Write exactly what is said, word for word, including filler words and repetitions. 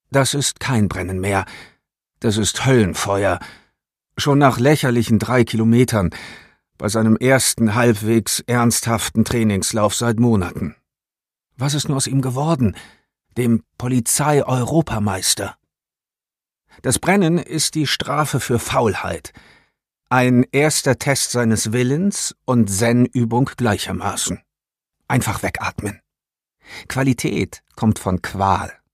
Das ist kein Brennen mehr. Das ist Höllenfeuer. Schon nach lächerlichen drei Kilometern, bei seinem ersten halbwegs ernsthaften Trainingslauf seit Monaten. Was ist nur aus ihm geworden, dem Polizei-Europameister? Das Brennen ist die Strafe für Faulheit. Ein erster Test seines Willens und Zen-Übung gleichermaßen. Einfach wegatmen. Qualität kommt von Qual.